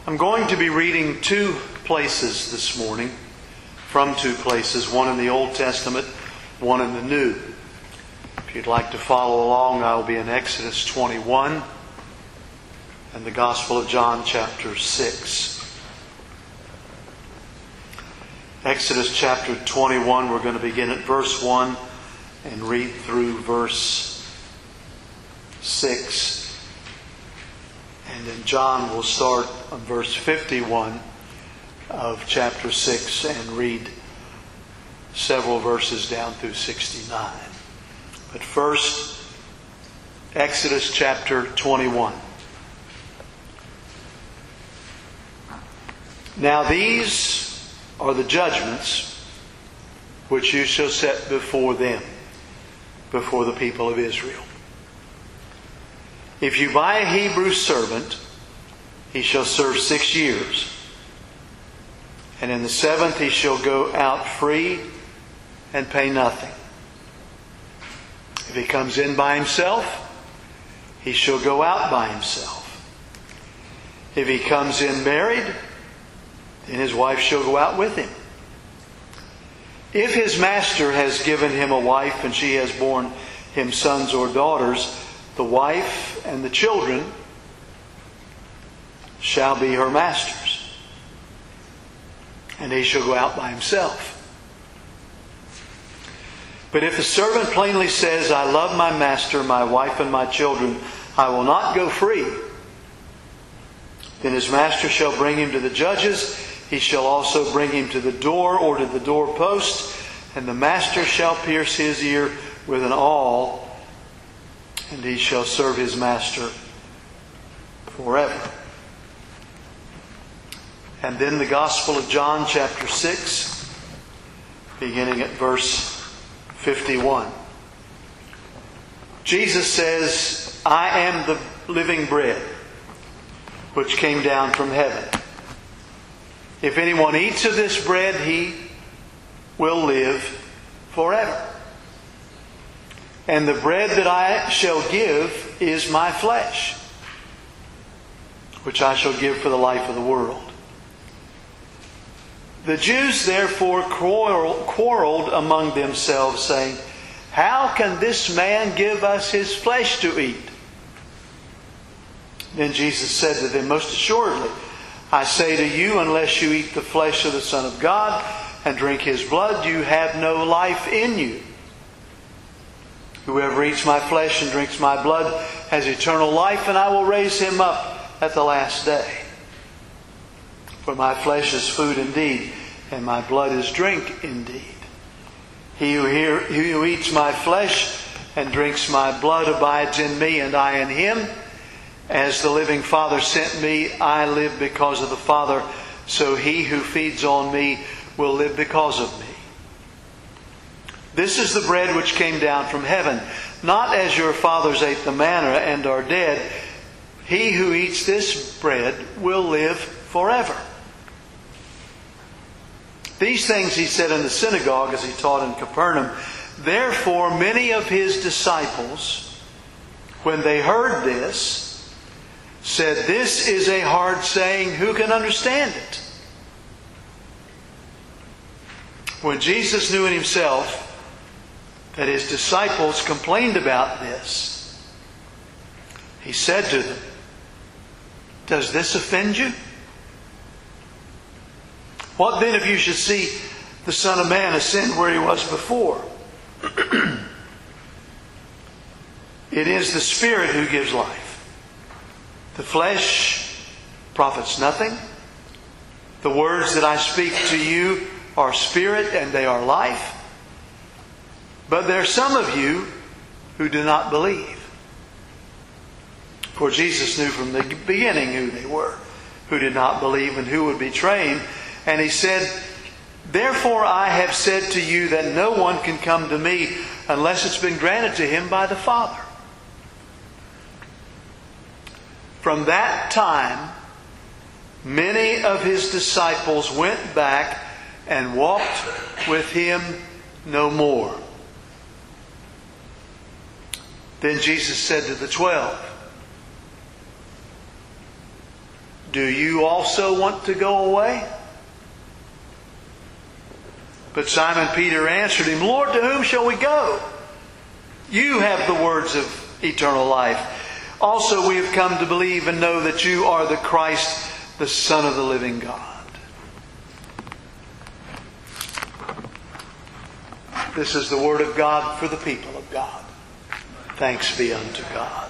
I'm going to be reading two places this morning, from two places, one in the Old Testament, one in the New. If you'd like to follow along, I'll be in Exodus 21 and the Gospel of John chapter 6. Exodus chapter 21, we're going to begin at verse 1 and read through verse 6. And then John will start on verse 51 of chapter 6 and read several verses down through 69. But first, Exodus chapter 21. Now these are the judgments which you shall set before them, before the people of Israel. If you buy a Hebrew servant, he shall serve 6 years. And in the 7th he shall go out free and pay nothing. If he comes in by himself, he shall go out by himself. If he comes in married, then his wife shall go out with him. If his master has given him a wife and she has borne him sons or daughters, the wife and the children shall be her master's, and he shall go out by himself. But if the servant plainly says, I love my master, my wife, and my children, I will not go free, then his master shall bring him to the judges. He shall also bring him to the door or to the doorpost, and the master shall pierce his ear with an awl, and he shall serve his master forever. And then the Gospel of John chapter 6, beginning at verse 51. Jesus says, I am the living bread which came down from heaven. If anyone eats of this bread, he will live forever. And the bread that I shall give is my flesh, which I shall give for the life of the world. The Jews therefore quarreled among themselves, saying, How can this man give us his flesh to eat? Then Jesus said to them, Most assuredly, I say to you, unless you eat the flesh of the Son of God and drink his blood, you have no life in you. Whoever eats my flesh and drinks my blood has eternal life, and I will raise him up at the last day. For my flesh is food indeed, and my blood is drink indeed. He who eats my flesh and drinks my blood abides in me, and I in him. As the living Father sent me, I live because of the Father, so he who feeds on me will live because of me. This is the bread which came down from heaven, not as your fathers ate the manna and are dead. He who eats this bread will live forever. These things he said in the synagogue as he taught in Capernaum. Therefore many of his disciples, when they heard this, said, This is a hard saying, who can understand it? When Jesus knew in himself that his disciples complained about this, he said to them, Does this offend you? What then if you should see the Son of Man ascend where he was before? It is the Spirit who gives life. The flesh profits nothing. The words that I speak to you are spirit and they are life. But there are some of you who do not believe. For Jesus knew from the beginning who they were, who did not believe and who would betray him. And he said, Therefore I have said to you that no one can come to me unless it's been granted to him by the Father. From that time, many of his disciples went back and walked with him no more. Then Jesus said to the 12, Do you also want to go away? But Simon Peter answered him, Lord, to whom shall we go? You have the words of eternal life. Also we have come to believe and know that you are the Christ, the Son of the living God. This is the word of God for the people of God. Thanks be unto God.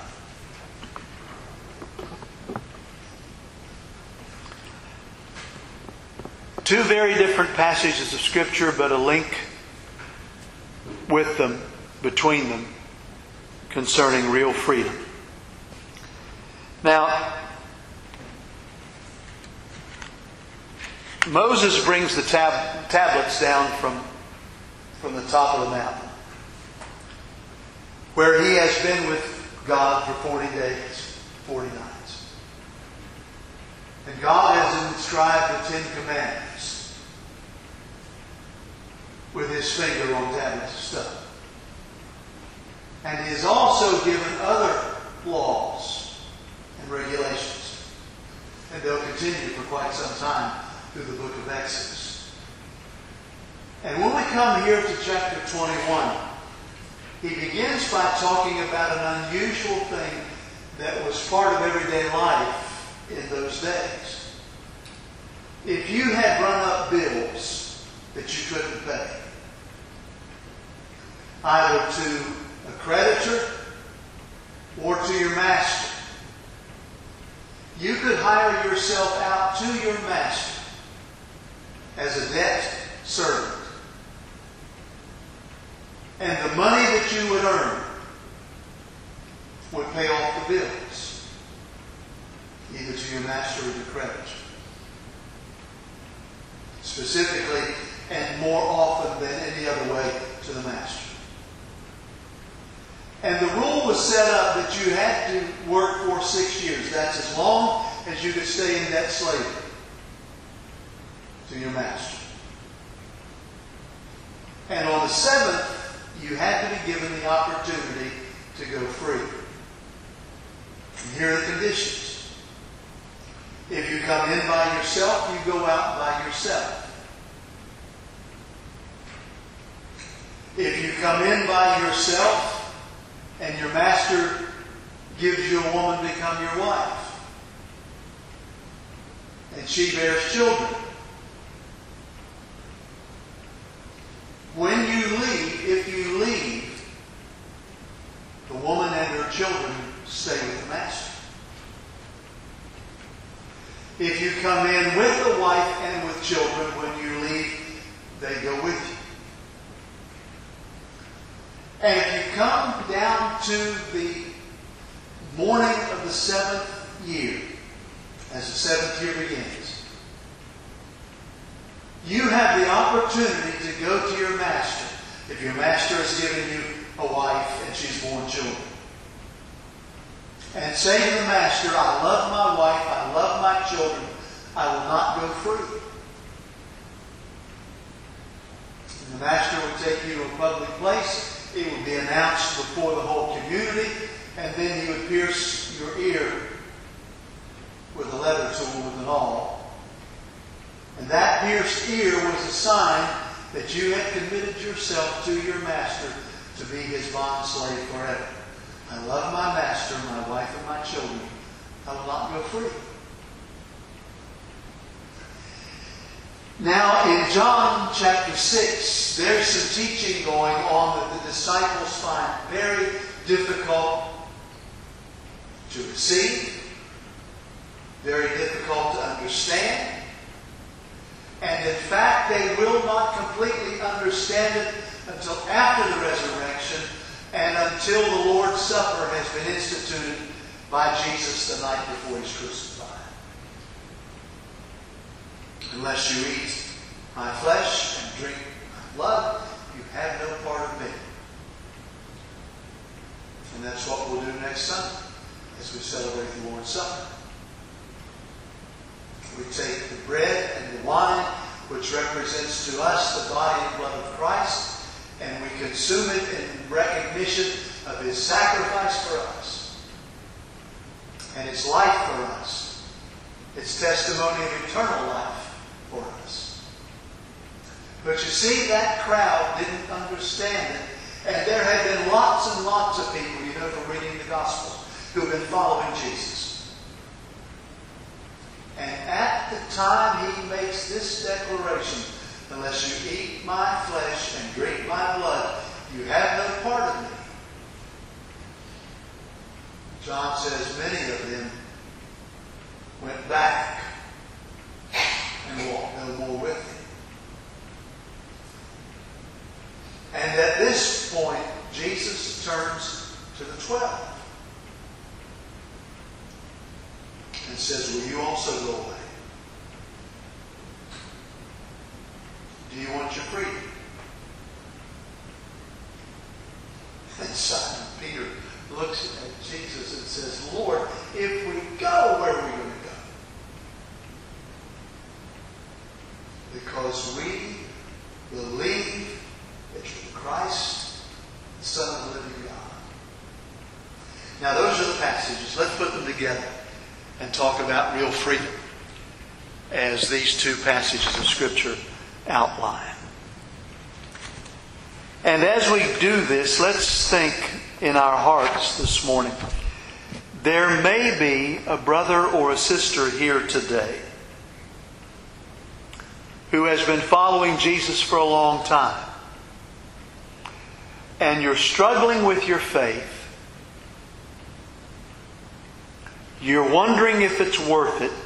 Two very different passages of Scripture, but a link with them, between them, concerning real freedom. Now, Moses brings the tablets down from the top of the mountain, where he has been with God for 40 days, 40 nights. And God has inscribed the 10 Commandments with His finger on tablets of stone. And He has also given other laws and regulations. And they'll continue for quite some time through the book of Exodus. And when we come here to chapter 21, he begins by talking about an unusual thing that was part of everyday life in those days. If you had run up bills that you couldn't pay, either to a creditor or to your master, you could hire yourself out to your master as a debt servant. And the money that you would earn would pay off the bills, either to your master or your creditor. Specifically, and more often than any other way, to the master. And the rule was set up that you had to work for 6 years. That's as long as you could stay in debt slavery to your master. And on the 7th, you had to be given the opportunity to go free. And here are the conditions. If you come in by yourself, you go out by yourself. If you come in by yourself and your master gives you a woman to become your wife, and she bears children, when you leave, if you leave, the woman and her children stay with the master. If you come in with the wife and with children, when you leave, they go with you. And if you come down to the morning of the 7th year, as the 7th year begins, you have the opportunity to go to your master. If your master has given you a wife and she's born children, and say to the master, I love my wife, I love my children, I will not go free. And the master would take you to a public place. It would be announced before the whole community, and then he would pierce your ear with a leather tool with an awl. And that pierced ear was a sign that you had committed yourself to your master to be his bond slave forever. I love my master, my wife, and my children. I will not go free. Now, in John chapter 6, there's some teaching going on that the disciples find very difficult to receive, very difficult to understand. And in fact, they will not completely understand it until after the resurrection and until the Lord's Supper has been instituted by Jesus the night before He's crucified. Unless you eat my flesh and drink my blood, you have no part of me. And that's what we'll do next Sunday as we celebrate the Lord's Supper. We take the bread and the wine, which represents to us the body and blood of Christ, and we consume it in recognition of His sacrifice for us and His life for us, It's testimony of eternal life for us. But you see, that crowd didn't understand it. And there had been lots and lots of people, you know, from reading the Gospels, who have been following Jesus. And at the time he makes this declaration, unless you eat my flesh and drink my blood, you have no part of me. John says many of them went back and walked no more with him. And at this point, Jesus turns to the 12 and says, will you also go away? Do you want your freedom? And Simon Peter looks at Jesus and says, Lord, if we go, where are we going to go? Because we believe that you're Christ, the Son of the living God. Now those are the passages. Let's put them together and talk about real freedom as these two passages of Scripture outline. And as we do this, let's think in our hearts this morning. There may be a brother or a sister here today who has been following Jesus for a long time. And you're struggling with your faith. You're wondering if it's worth it.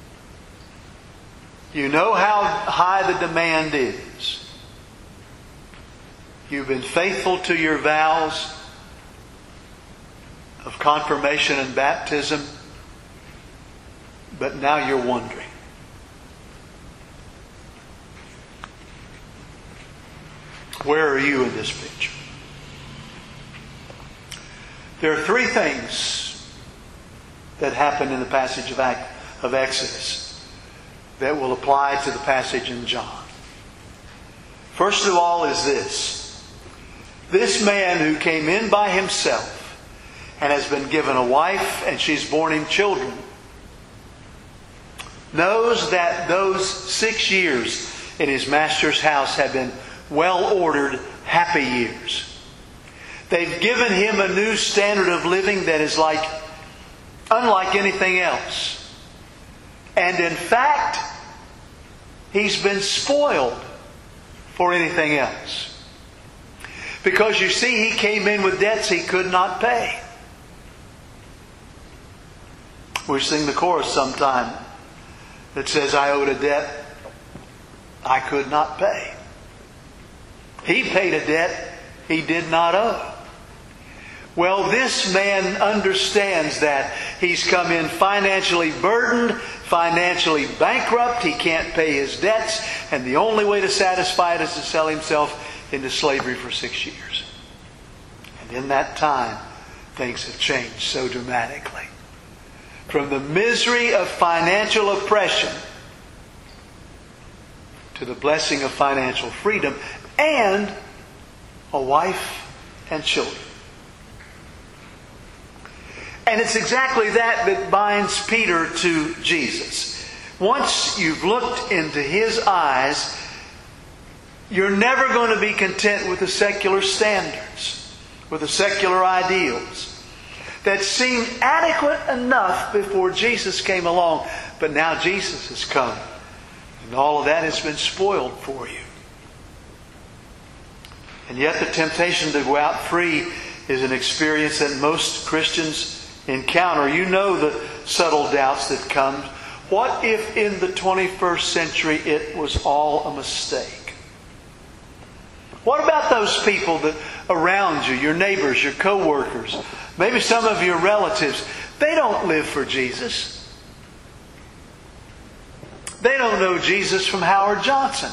You know how high the demand is. You've been faithful to your vows of confirmation and baptism, but now you're wondering. Where are you in this picture? There are three things that happen in the passage of Exodus that will apply to the passage in John. First of all is this. This man who came in by himself and has been given a wife and she's borne him children knows that those 6 years in his master's house have been well-ordered, happy years. They've given him a new standard of living that is unlike anything else. And in fact, he's been spoiled for anything else. Because you see, he came in with debts he could not pay. We sing the chorus sometime that says, I owed a debt I could not pay. He paid a debt he did not owe. Well, this man understands that. He's come in financially burdened, financially bankrupt. He can't pay his debts. And the only way to satisfy it is to sell himself into slavery for 6 years. And in that time, things have changed so dramatically. From the misery of financial oppression to the blessing of financial freedom and a wife and children. And it's exactly that binds Peter to Jesus. Once you've looked into his eyes, you're never going to be content with the secular standards, with the secular ideals that seemed adequate enough before Jesus came along. But now Jesus has come, and all of that has been spoiled for you. And yet the temptation to go out free is an experience that most Christians encounter. You know the subtle doubts that come. What if in the 21st century it was all a mistake? What about those people that around you, your neighbors, your co-workers, maybe some of your relatives? They don't live for Jesus. They don't know Jesus from Howard Johnson.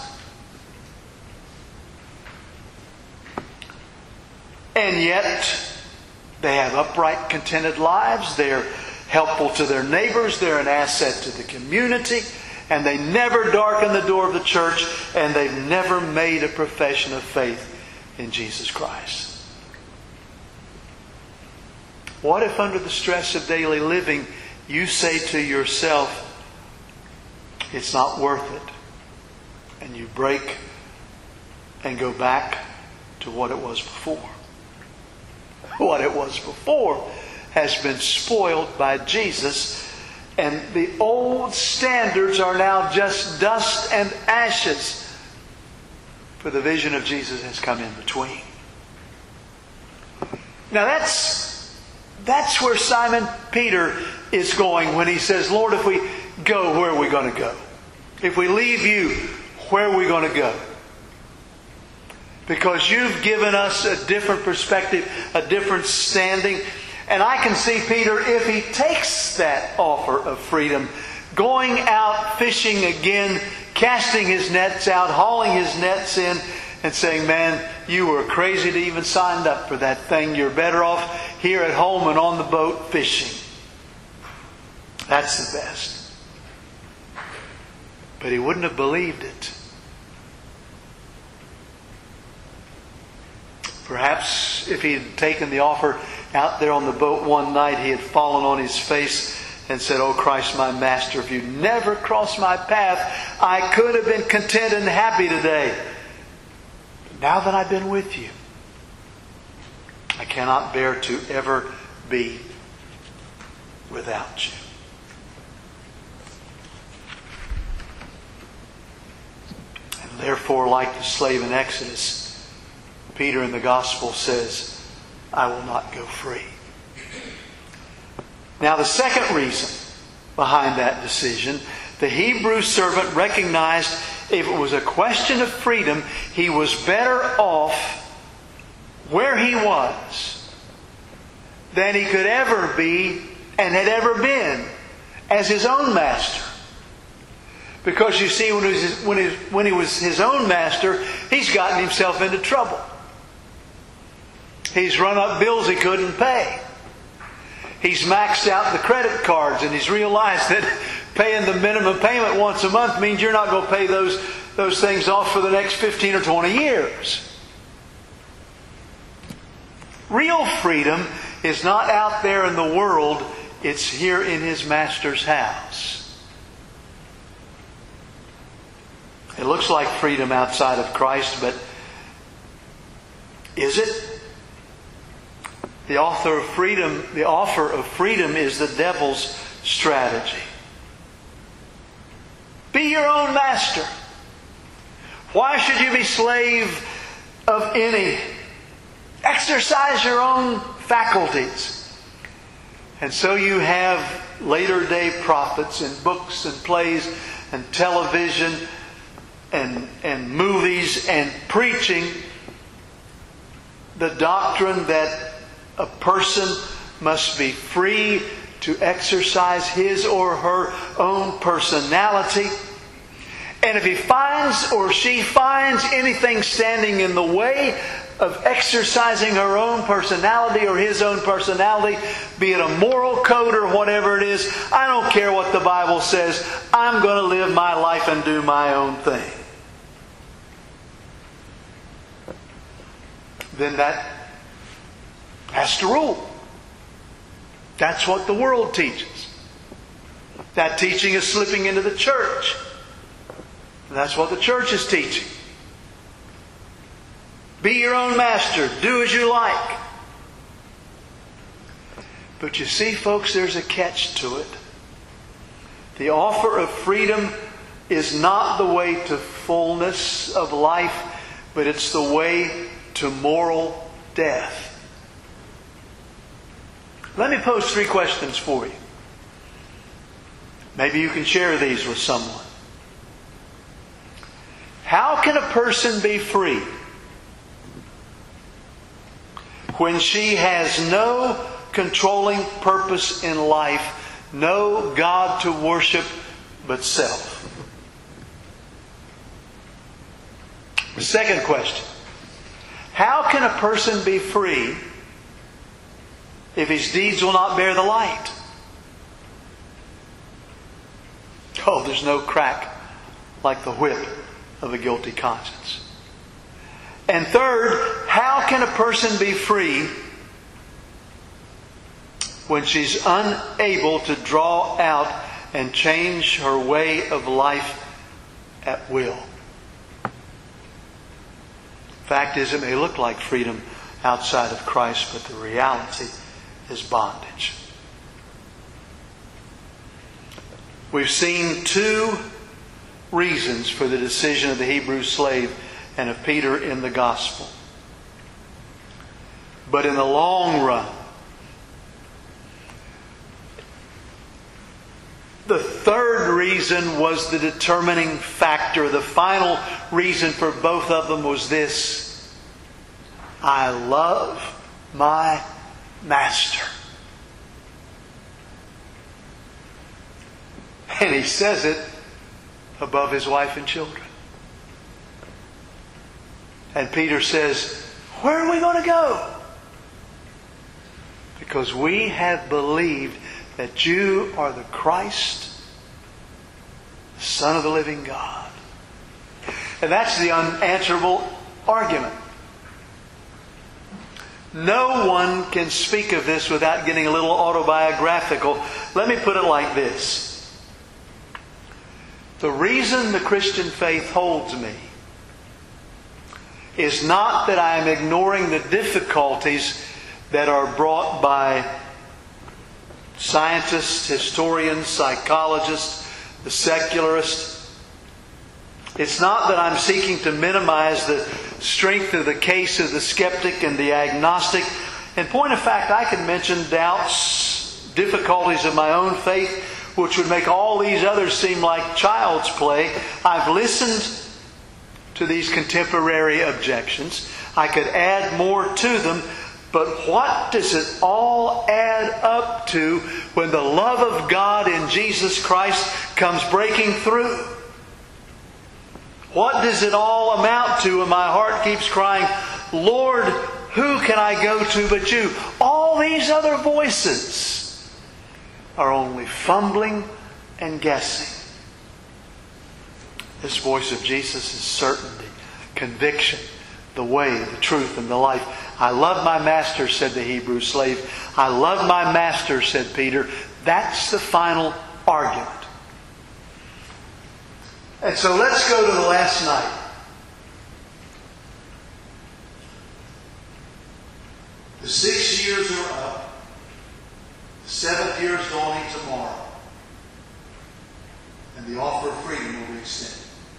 And yet, they have upright, contented lives. They're helpful to their neighbors. They're an asset to the community. And they never darken the door of the church. And they've never made a profession of faith in Jesus Christ. What if under the stress of daily living, you say to yourself, it's not worth it. And you break and go back to what it was before. What it was before has been spoiled by Jesus, and the old standards are now just dust and ashes, for the vision of Jesus has come in between. Now that's where Simon Peter is going when he says, Lord, if we go, where are we going to go? If we leave you, where are we going to go? Because you've given us a different perspective, a different standing. And I can see Peter, if he takes that offer of freedom, going out fishing again, casting his nets out, hauling his nets in, and saying, man, you were crazy to even sign up for that thing. You're better off here at home and on the boat fishing. That's the best. But he wouldn't have believed it. Perhaps if he had taken the offer out there on the boat one night, he had fallen on his face and said, oh Christ, my Master, if you never crossed my path, I could have been content and happy today. But now that I've been with you, I cannot bear to ever be without you. And therefore, like the slave in Exodus, Peter in the Gospel says, I will not go free. Now the second reason behind that decision, the Hebrew servant recognized if it was a question of freedom, he was better off where he was than he could ever be and had ever been as his own master. Because you see, when he was his own master, he's gotten himself into trouble. He's run up bills he couldn't pay. He's maxed out the credit cards, and he's realized that paying the minimum payment once a month means you're not going to pay those things off for the next 15 or 20 years. Real freedom is not out there in the world. It's here in his master's house. It looks like freedom outside of Christ, but is it? The offer of freedom is the devil's strategy. Be your own master. Why should you be slave of any? Exercise your own faculties. And so you have later day prophets in books and plays and television and movies and preaching the doctrine that a person must be free to exercise his or her own personality. And if he finds or she finds anything standing in the way of exercising her own personality or his own personality, be it a moral code or whatever it is, I don't care what the Bible says. I'm going to live my life and do my own thing. Then that has to rule. That's what the world teaches. That teaching is slipping into the church. And that's what the church is teaching. Be your own master. Do as you like. But you see, folks, there's a catch to it. The offer of freedom is not the way to fullness of life, but it's the way to moral death. Let me pose 3 questions for you. Maybe you can share these with someone. How can a person be free when she has no controlling purpose in life, no God to worship but self? The second question. How can a person be free if his deeds will not bear the light? Oh, there's no crack like the whip of a guilty conscience. And third, how can a person be free when she's unable to draw out and change her way of life at will. Fact is, it may look like freedom outside of Christ, but the reality is bondage. We've seen two reasons for the decision of the Hebrew slave and of Peter in the gospel. But in the long run, the third reason was the determining factor. The final reason for both of them was this: I love my master. And he says it above his wife and children. And Peter says, where are we going to go? Because we have believed that you are the Christ, the Son of the living God. And that's the unanswerable argument. No one can speak of this without getting a little autobiographical. Let me put it like this. The reason the Christian faith holds me is not that I am ignoring the difficulties that are brought by scientists, historians, psychologists, the secularists. It's not that I'm seeking to minimize the strength of the case of the skeptic and the agnostic. In point of fact, I can mention doubts, difficulties of my own faith, which would make all these others seem like child's play. I've listened to these contemporary objections. I could add more to them, but what does it all add up to when the love of God in Jesus Christ comes breaking through? What does it all amount to when my heart keeps crying, Lord, who can I go to but you? All these other voices are only fumbling and guessing. This voice of Jesus is certainty, conviction, the way, the truth, and the life. I love my master, said the Hebrew slave. I love my master, said Peter. That's the final argument. And so let's go to the last night. The 6 years are up. The 7th year is dawning tomorrow. And the offer of freedom will be extended.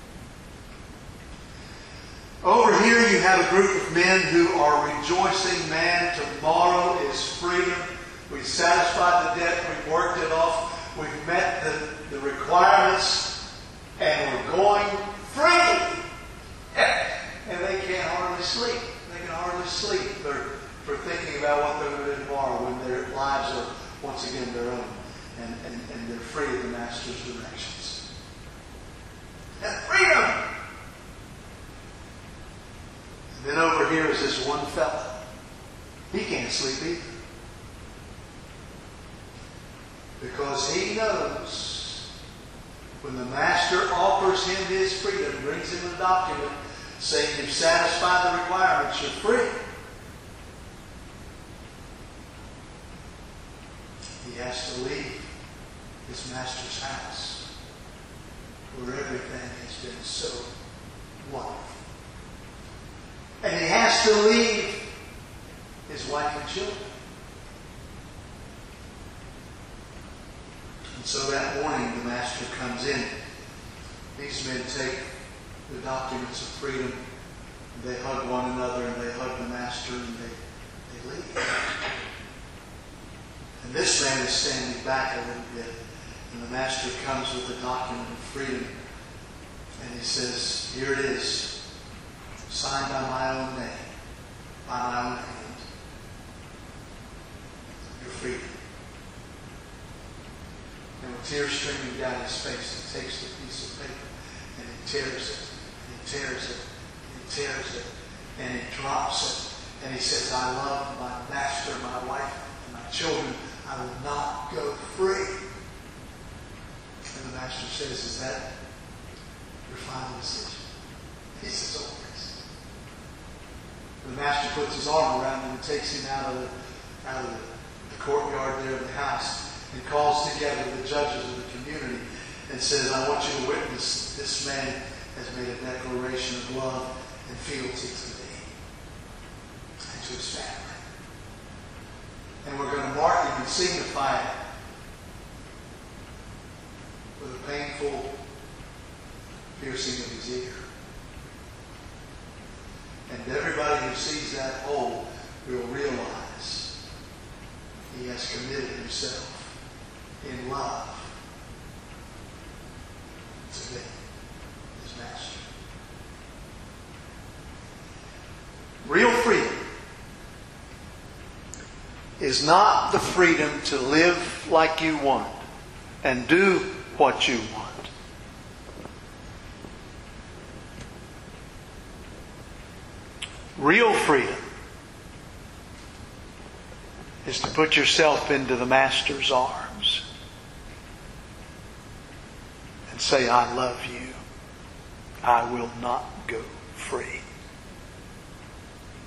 Over here you have a group of men who are rejoicing. Man, tomorrow is freedom. We've satisfied the debt. We've worked it off. We've met the requirements. And we're going free. And they can't hardly sleep. They can hardly sleep for thinking about what they're going to do tomorrow when their lives are once again their own. And they're free of the Master's directions. And freedom! And then over here is this one fella. He can't sleep either. Because he knows when the Master offers him his freedom, brings him a document saying you've satisfied the requirements, you're free. He has to leave his Master's house where everything has been so wonderful. And he has to leave his wife and children. And so that morning the Master comes in. These men take the documents of freedom. They hug one another and they hug the Master and they leave. And this man is standing back a little bit. And the Master comes with the document of freedom. And he says, here it is, signed by my own name, by my own hand. You're free. And with tears streaming down his face, he takes the piece of paper and he tears it, and he tears it, and he tears it, and he drops it. And he says, I love my Master, my wife, and my children. I will not go free. And the Master says, is that your final decision? He says, always. The Master puts his arm around him and takes him out of the courtyard there of the house. and calls together the judges of the community and says, I want you to witness this man has made a declaration of love and fealty to me and to his family. And we're going to mark him and signify it with a painful piercing of his ear. And everybody who sees that hole will realize he has committed himself in love to me, his master. Real freedom is not the freedom to live like you want and do what you want. Real freedom is to put yourself into the Master's arms and say, I love you. I will not go free.